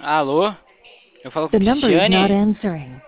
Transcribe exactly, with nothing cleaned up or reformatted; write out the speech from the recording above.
Alô? Eu falo com The a number is not Cristiane? answering.